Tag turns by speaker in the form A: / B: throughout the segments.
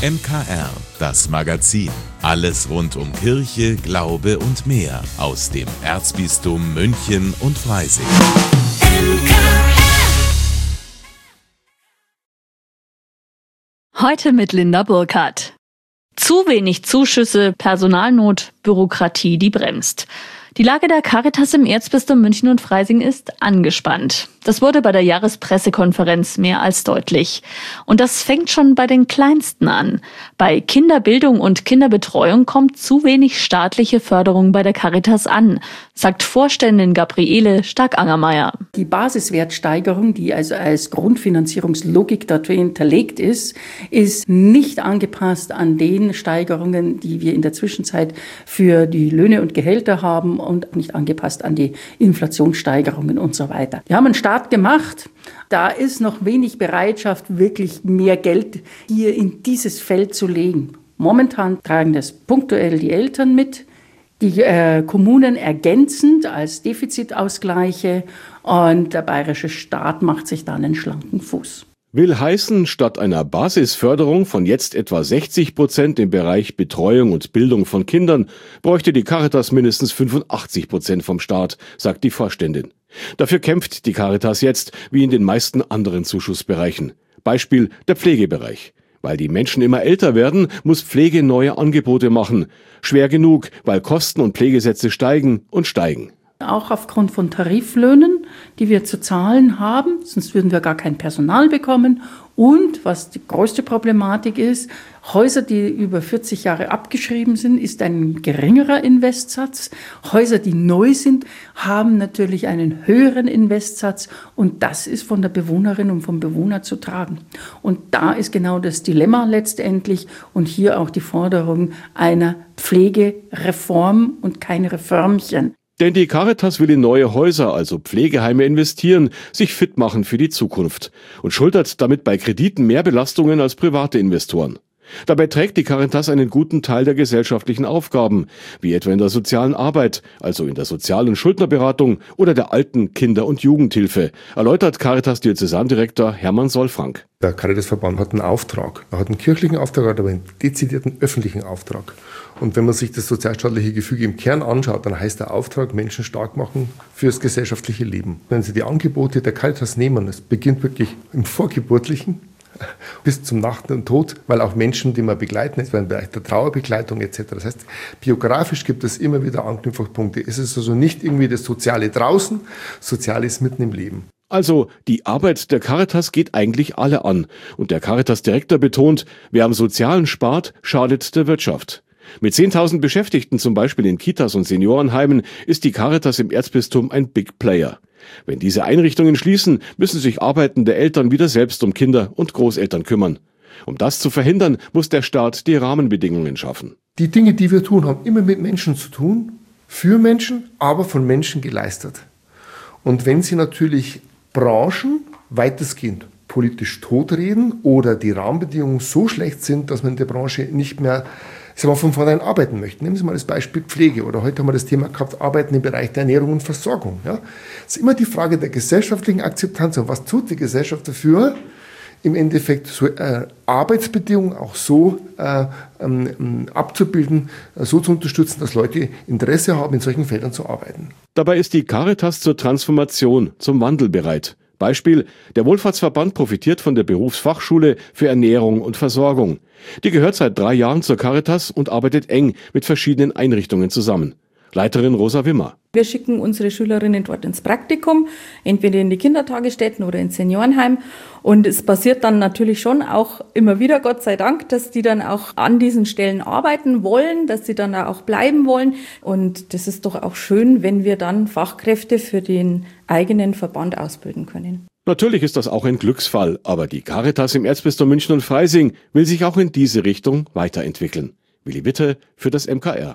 A: MKR, das Magazin. Alles rund um Kirche, Glaube und mehr aus dem Erzbistum München und Freising.
B: Heute mit Linda Burkhardt. Zu wenig Zuschüsse, Personalnot, Bürokratie, die bremst. Die Lage der Caritas im Erzbistum München und Freising ist angespannt. Das wurde bei der Jahrespressekonferenz mehr als deutlich. Und das fängt schon bei den Kleinsten an. Bei Kinderbildung und Kinderbetreuung kommt zu wenig staatliche Förderung bei der Caritas an, sagt Vorständin Gabriele Stark-Angermeier.
C: Die Basiswertsteigerung, die also als Grundfinanzierungslogik dafür hinterlegt ist nicht angepasst an den Steigerungen, die wir in der Zwischenzeit für die Löhne und Gehälter haben und nicht angepasst an die Inflationssteigerungen und so weiter. Wir haben einen Start gemacht. Da ist noch wenig Bereitschaft, wirklich mehr Geld hier in dieses Feld zu legen. Momentan tragen das punktuell die Eltern mit, die Kommunen ergänzend als Defizitausgleiche und der bayerische Staat macht sich dann einen schlanken Fuß.
D: Will heißen, statt einer Basisförderung von jetzt etwa 60% im Bereich Betreuung und Bildung von Kindern, bräuchte die Caritas mindestens 85% vom Staat, sagt die Vorständin. Dafür kämpft die Caritas jetzt, wie in den meisten anderen Zuschussbereichen. Beispiel der Pflegebereich. Weil die Menschen immer älter werden, muss Pflege neue Angebote machen. Schwer genug, weil Kosten und Pflegesätze steigen und steigen.
C: Auch aufgrund von Tariflöhnen, die wir zu zahlen haben, sonst würden wir gar kein Personal bekommen. Und was die größte Problematik ist, Häuser, die über 40 Jahre abgeschrieben sind, ist ein geringerer Investsatz. Häuser, die neu sind, haben natürlich einen höheren Investsatz und das ist von der Bewohnerin und vom Bewohner zu tragen. Und da ist genau das Dilemma letztendlich und hier auch die Forderung einer Pflegereform und kein Reformchen.
D: Denn die Caritas will in neue Häuser, also Pflegeheime, investieren, sich fit machen für die Zukunft und schultert damit bei Krediten mehr Belastungen als private Investoren. Dabei trägt die Caritas einen guten Teil der gesellschaftlichen Aufgaben, wie etwa in der sozialen Arbeit, also in der sozialen Schuldnerberatung oder der Alten-, Kinder- und Jugendhilfe, erläutert Caritas-Diözesandirektor Hermann Solfrank.
E: Der Caritasverband hat einen Auftrag. Er hat einen kirchlichen Auftrag, hat aber einen dezidierten öffentlichen Auftrag. Und wenn man sich das sozialstaatliche Gefüge im Kern anschaut, dann heißt der Auftrag, Menschen stark machen fürs gesellschaftliche Leben. Wenn Sie die Angebote der Caritas nehmen, es beginnt wirklich im Vorgeburtlichen bis zum Nach- und Tod, weil auch Menschen, die man begleiten, etwa im Bereich der Trauerbegleitung etc. Das heißt, biografisch gibt es immer wieder Anknüpfungspunkte. Es ist also nicht irgendwie das Soziale draußen, Soziales mitten im Leben.
D: Also, die Arbeit der Caritas geht eigentlich alle an. Und der Caritas-Direktor betont, wer am Sozialen spart, schadet der Wirtschaft. Mit 10.000 Beschäftigten zum Beispiel in Kitas und Seniorenheimen ist die Caritas im Erzbistum ein Big Player. Wenn diese Einrichtungen schließen, müssen sich arbeitende Eltern wieder selbst um Kinder und Großeltern kümmern. Um das zu verhindern, muss der Staat die Rahmenbedingungen schaffen.
E: Die Dinge, die wir tun, haben immer mit Menschen zu tun, für Menschen, aber von Menschen geleistet. Und wenn Sie natürlich Branchen weitestgehend politisch totreden oder die Rahmenbedingungen so schlecht sind, dass man in der Branche nicht mehr von vornherein arbeiten möchte. Nehmen Sie mal das Beispiel Pflege oder heute haben wir das Thema gehabt, Arbeiten im Bereich der Ernährung und Versorgung. Ja? Es ist immer die Frage der gesellschaftlichen Akzeptanz und was tut die Gesellschaft dafür, im Endeffekt so Arbeitsbedingungen auch so abzubilden, so zu unterstützen, dass Leute Interesse haben, in solchen Feldern zu arbeiten.
D: Dabei ist die Caritas zur Transformation, zum Wandel bereit. Beispiel, der Wohlfahrtsverband profitiert von der Berufsfachschule für Ernährung und Versorgung. Die gehört seit 3 Jahren zur Caritas und arbeitet eng mit verschiedenen Einrichtungen zusammen. Leiterin Rosa Wimmer.
F: Wir schicken unsere Schülerinnen dort ins Praktikum, entweder in die Kindertagesstätten oder ins Seniorenheim. Und es passiert dann natürlich schon auch immer wieder, Gott sei Dank, dass die dann auch an diesen Stellen arbeiten wollen, dass sie dann auch bleiben wollen. Und das ist doch auch schön, wenn wir dann Fachkräfte für den eigenen Verband ausbilden können.
D: Natürlich ist das auch ein Glücksfall, aber die Caritas im Erzbistum München und Freising will sich auch in diese Richtung weiterentwickeln. Willi Witte für das MKR.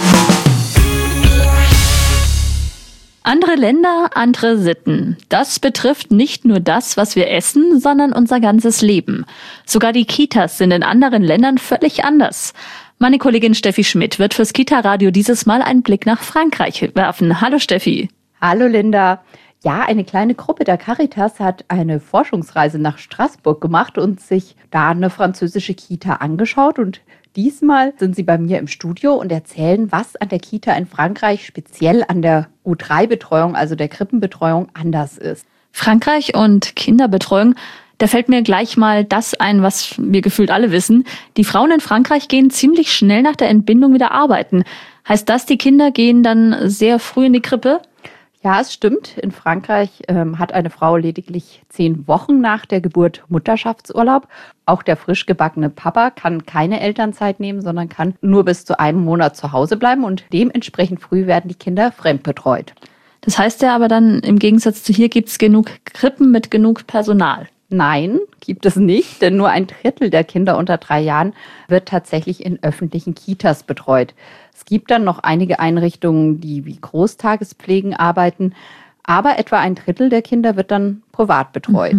B: Andere Länder, andere Sitten. Das betrifft nicht nur das, was wir essen, sondern unser ganzes Leben. Sogar die Kitas sind in anderen Ländern völlig anders. Meine Kollegin Steffi Schmidt wird fürs Kita-Radio dieses Mal einen Blick nach Frankreich werfen. Hallo Steffi.
G: Hallo Linda. Ja, eine kleine Gruppe der Caritas hat eine Forschungsreise nach Straßburg gemacht und sich da eine französische Kita angeschaut. Und diesmal sind sie bei mir im Studio und erzählen, was an der Kita in Frankreich speziell an der U3-Betreuung, also der Krippenbetreuung, anders ist.
B: Frankreich und Kinderbetreuung, da fällt mir gleich mal das ein, was wir gefühlt alle wissen. Die Frauen in Frankreich gehen ziemlich schnell nach der Entbindung wieder arbeiten. Heißt das, die Kinder gehen dann sehr früh in die Krippe?
G: Ja, es stimmt. In Frankreich hat eine Frau lediglich 10 Wochen nach der Geburt Mutterschaftsurlaub. Auch der frisch gebackene Papa kann keine Elternzeit nehmen, sondern kann nur bis zu einem Monat zu Hause bleiben. Und dementsprechend früh werden die Kinder fremdbetreut.
B: Das heißt ja aber dann, im Gegensatz zu hier gibt es genug Krippen mit genug Personal.
G: Nein, gibt es nicht, denn nur 1/3 der Kinder unter 3 Jahren wird tatsächlich in öffentlichen Kitas betreut. Es gibt dann noch einige Einrichtungen, die wie Großtagespflegen arbeiten, aber etwa 1/3 der Kinder wird dann privat betreut.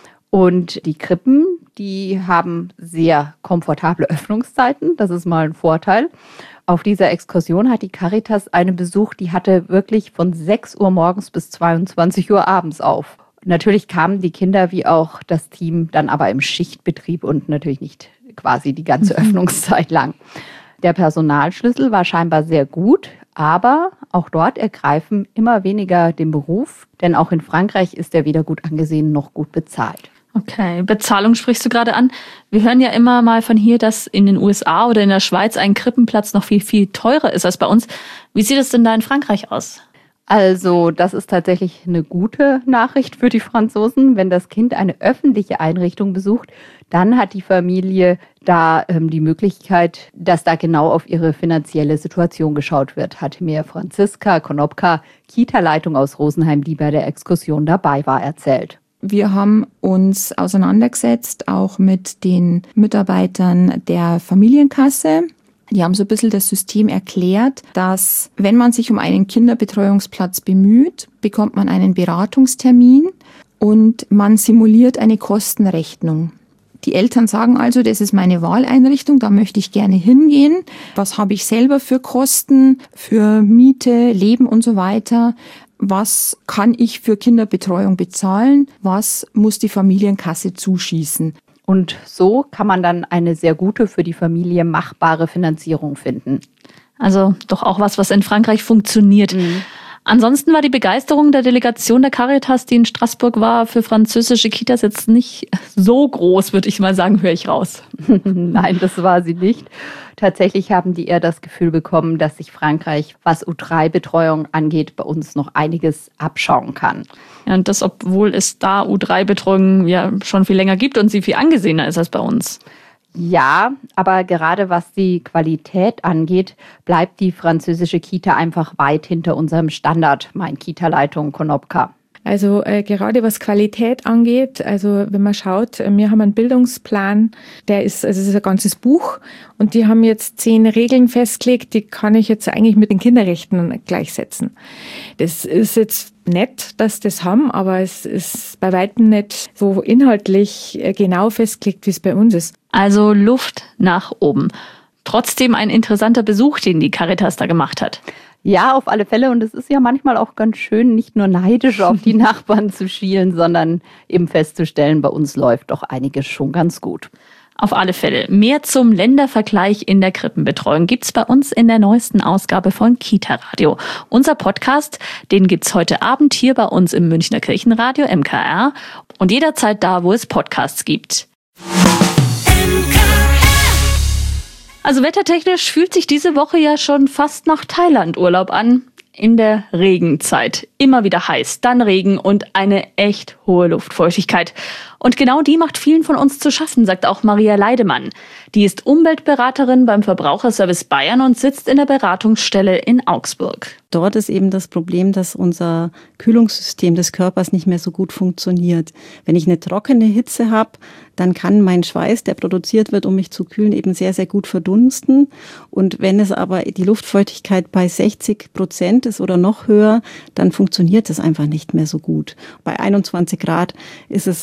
G: Und die Krippen, die haben sehr komfortable Öffnungszeiten, das ist mal ein Vorteil. Auf dieser Exkursion hat die Caritas einen besucht, die hatte wirklich von 6 Uhr morgens bis 22 Uhr abends auf. Natürlich kamen die Kinder wie auch das Team dann aber im Schichtbetrieb und natürlich nicht quasi die ganze Öffnungszeit lang. Der Personalschlüssel war scheinbar sehr gut, aber auch dort ergreifen immer weniger den Beruf, denn auch in Frankreich ist er weder gut angesehen noch gut bezahlt.
B: Okay, Bezahlung sprichst du gerade an. Wir hören ja immer mal von hier, dass in den USA oder in der Schweiz ein Krippenplatz noch viel, viel teurer ist als bei uns. Wie sieht es denn da in Frankreich aus?
G: Also, das ist tatsächlich eine gute Nachricht für die Franzosen. Wenn das Kind eine öffentliche Einrichtung besucht, dann hat die Familie da die Möglichkeit, dass da genau auf ihre finanzielle Situation geschaut wird, hat mir Franziska Konopka, Kita-Leitung aus Rosenheim, die bei der Exkursion dabei war, erzählt.
H: Wir haben uns auseinandergesetzt, auch mit den Mitarbeitern der Familienkasse. Die haben so ein bisschen das System erklärt, dass wenn man sich um einen Kinderbetreuungsplatz bemüht, bekommt man einen Beratungstermin und man simuliert eine Kostenrechnung. Die Eltern sagen also, das ist meine Wahleinrichtung, da möchte ich gerne hingehen. Was habe ich selber für Kosten, für Miete, Leben und so weiter? Was kann ich für Kinderbetreuung bezahlen? Was muss die Familienkasse zuschießen?
G: Und so kann man dann eine sehr gute, für die Familie machbare Finanzierung finden.
B: Also doch auch was in Frankreich funktioniert. Ansonsten war die Begeisterung der Delegation der Caritas, die in Straßburg war, für französische Kitas jetzt nicht so groß, würde ich mal sagen, höre ich raus.
G: Nein, das war sie nicht. Tatsächlich haben die eher das Gefühl bekommen, dass sich Frankreich, was U3-Betreuung angeht, bei uns noch einiges abschauen kann.
B: Ja, und das, obwohl es da U3-Betreuung ja schon viel länger gibt und sie viel angesehener ist als bei uns.
G: Ja, aber gerade was die Qualität angeht, bleibt die französische Kita einfach weit hinter unserem Standard, meint Kita-Leitung Konopka.
F: Also gerade was Qualität angeht, also wenn man schaut, wir haben einen Bildungsplan, es ist ein ganzes Buch und die haben jetzt 10 Regeln festgelegt, die kann ich jetzt eigentlich mit den Kinderrechten gleichsetzen. Das ist jetzt nett, dass das haben, aber es ist bei weitem nicht so inhaltlich genau festgelegt, wie es bei uns ist.
B: Also Luft nach oben. Trotzdem ein interessanter Besuch, den die Caritas da gemacht hat.
G: Ja, auf alle Fälle. Und es ist ja manchmal auch ganz schön, nicht nur neidisch auf die Nachbarn zu schielen, sondern eben festzustellen, bei uns läuft doch einiges schon ganz gut.
B: Auf alle Fälle. Mehr zum Ländervergleich in der Krippenbetreuung gibt's bei uns in der neuesten Ausgabe von Kita Radio. Unser Podcast, den gibt's heute Abend hier bei uns im Münchner Kirchenradio MKR und jederzeit da, wo es Podcasts gibt. Also wettertechnisch fühlt sich diese Woche ja schon fast nach Thailand-Urlaub an. In der Regenzeit. Immer wieder heiß, dann Regen und eine echt hohe Luftfeuchtigkeit. Und genau die macht vielen von uns zu schaffen, sagt auch Maria Leidemann. Die ist Umweltberaterin beim Verbraucherservice Bayern und sitzt in der Beratungsstelle in Augsburg.
I: Dort ist eben das Problem, dass unser Kühlungssystem des Körpers nicht mehr so gut funktioniert. Wenn ich eine trockene Hitze habe, dann kann mein Schweiß, der produziert wird, um mich zu kühlen, eben sehr, sehr gut verdunsten. Und wenn es aber die Luftfeuchtigkeit bei 60% ist oder noch höher, dann funktioniert es einfach nicht mehr so gut. Bei 21 Grad ist es eigentlich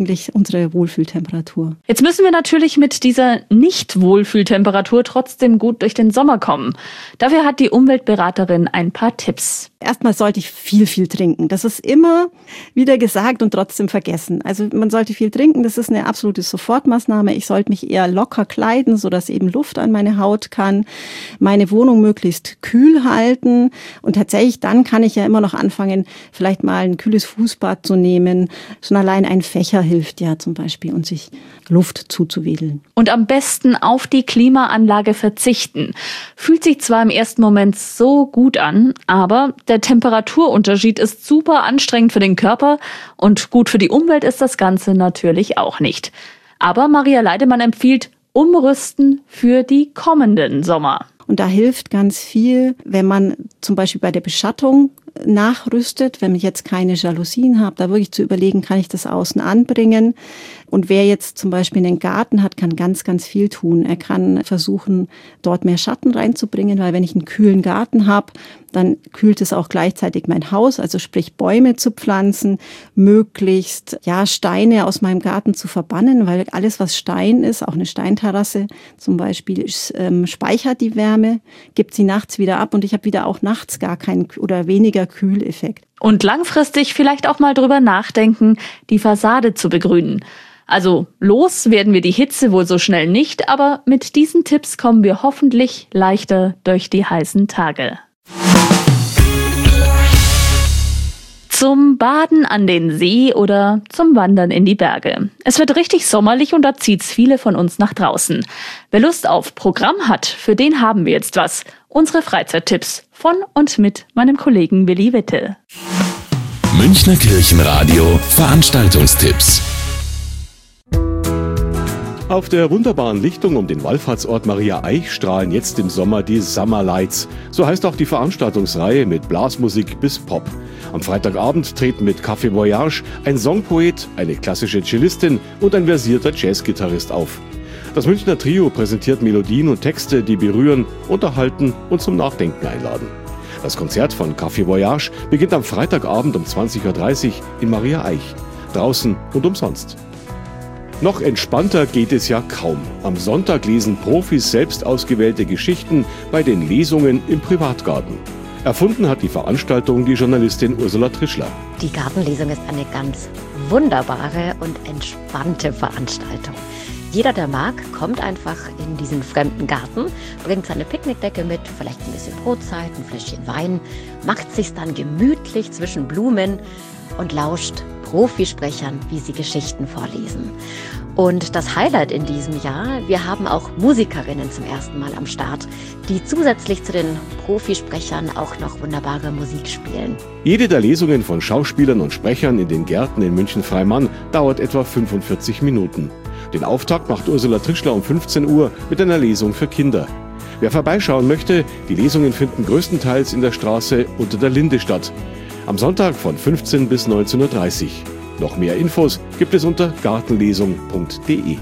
I: eigentlich unsere Wohlfühltemperatur.
B: Jetzt müssen wir natürlich mit dieser Nicht-Wohlfühltemperatur trotzdem gut durch den Sommer kommen. Dafür hat die Umweltberaterin ein paar Tipps.
I: Erstmal sollte ich viel trinken. Das ist immer wieder gesagt und trotzdem vergessen. Also man sollte viel trinken, das ist eine absolute Sofortmaßnahme. Ich sollte mich eher locker kleiden, sodass eben Luft an meine Haut kann. Meine Wohnung möglichst kühl halten. Und tatsächlich dann kann ich ja immer noch anfangen, vielleicht mal ein kühles Fußbad zu nehmen. Schon allein ein Fächer hilft ja zum Beispiel, und sich Luft zuzuwedeln.
B: Und am besten auf die Klimaanlage verzichten. Fühlt sich zwar im ersten Moment so gut an, aber der Temperaturunterschied ist super anstrengend für den Körper und gut für die Umwelt ist das Ganze natürlich auch nicht. Aber Maria Leidemann empfiehlt Umrüsten für die kommenden Sommer.
I: Und da hilft ganz viel, wenn man zum Beispiel bei der Beschattung nachrüstet, wenn ich jetzt keine Jalousien habe, da wirklich zu überlegen, kann ich das außen anbringen? Und wer jetzt zum Beispiel einen Garten hat, kann ganz viel tun. Er kann versuchen, dort mehr Schatten reinzubringen, weil wenn ich einen kühlen Garten habe, dann kühlt es auch gleichzeitig mein Haus, also sprich Bäume zu pflanzen, möglichst Steine aus meinem Garten zu verbannen, weil alles, was Stein ist, auch eine Steinterrasse zum Beispiel, speichert die Wärme, gibt sie nachts wieder ab und ich habe wieder auch nachts gar keinen oder weniger Kühleffekt.
B: Und langfristig vielleicht auch mal drüber nachdenken, die Fassade zu begrünen. Also los werden wir die Hitze wohl so schnell nicht, aber mit diesen Tipps kommen wir hoffentlich leichter durch die heißen Tage. Zum Baden an den See oder zum Wandern in die Berge. Es wird richtig sommerlich und da zieht's viele von uns nach draußen. Wer Lust auf Programm hat, für den haben wir jetzt was. Unsere Freizeittipps von und mit meinem Kollegen Willi Witte.
A: Münchner Kirchenradio Veranstaltungstipps.
D: Auf der wunderbaren Lichtung um den Wallfahrtsort Maria Eich strahlen jetzt im Sommer die Summer Lights. So heißt auch die Veranstaltungsreihe mit Blasmusik bis Pop. Am Freitagabend treten mit Café Voyage ein Songpoet, eine klassische Cellistin und ein versierter Jazzgitarrist auf. Das Münchner Trio präsentiert Melodien und Texte, die berühren, unterhalten und zum Nachdenken einladen. Das Konzert von Café Voyage beginnt am Freitagabend um 20.30 Uhr in Maria Eich. Draußen und umsonst. Noch entspannter geht es ja kaum. Am Sonntag lesen Profis selbst ausgewählte Geschichten bei den Lesungen im Privatgarten. Erfunden hat die Veranstaltung die Journalistin Ursula Trischler.
J: Die Gartenlesung ist eine ganz wunderbare und entspannte Veranstaltung. Jeder, der mag, kommt einfach in diesen fremden Garten, bringt seine Picknickdecke mit, vielleicht ein bisschen Brotzeit, ein Fläschchen Wein, macht sich's dann gemütlich zwischen Blumen und lauscht Profisprechern, wie sie Geschichten vorlesen. Und das Highlight in diesem Jahr, wir haben auch Musikerinnen zum ersten Mal am Start, die zusätzlich zu den Profisprechern auch noch wunderbare Musik spielen.
D: Jede der Lesungen von Schauspielern und Sprechern in den Gärten in München-Freimann dauert etwa 45 Minuten. Den Auftakt macht Ursula Trischler um 15 Uhr mit einer Lesung für Kinder. Wer vorbeischauen möchte, die Lesungen finden größtenteils in der Straße unter der Linde statt. Am Sonntag von 15 bis 19.30 Uhr. Noch mehr Infos gibt es unter gartenlesung.de.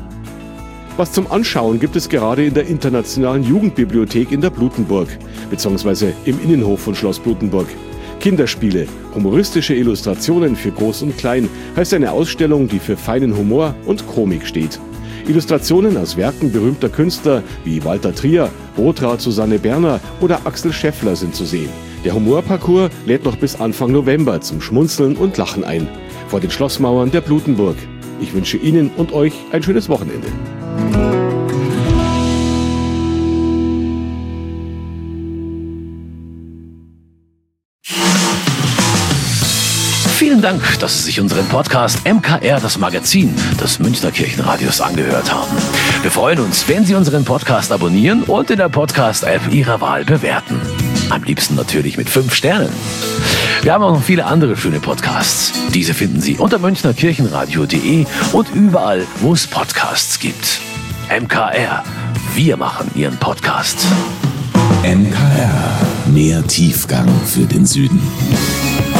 D: Was zum Anschauen gibt es gerade in der Internationalen Jugendbibliothek in der Blutenburg, beziehungsweise im Innenhof von Schloss Blutenburg. Kinderspiele, humoristische Illustrationen für Groß und Klein heißt eine Ausstellung, die für feinen Humor und Komik steht. Illustrationen aus Werken berühmter Künstler wie Walter Trier, Botra Susanne Berner oder Axel Scheffler sind zu sehen. Der Humorparcours lädt noch bis Anfang November zum Schmunzeln und Lachen ein. Vor den Schlossmauern der Blutenburg. Ich wünsche Ihnen und euch ein schönes Wochenende.
K: Vielen Dank, dass Sie sich unseren Podcast MKR, das Magazin des Münchner Kirchenradios, angehört haben. Wir freuen uns, wenn Sie unseren Podcast abonnieren und in der Podcast-App Ihrer Wahl bewerten. Am liebsten natürlich mit 5 Sternen. Wir haben auch noch viele andere schöne Podcasts. Diese finden Sie unter münchnerkirchenradio.de und überall, wo es Podcasts gibt. MKR, wir machen Ihren Podcast.
A: MKR, mehr Tiefgang für den Süden.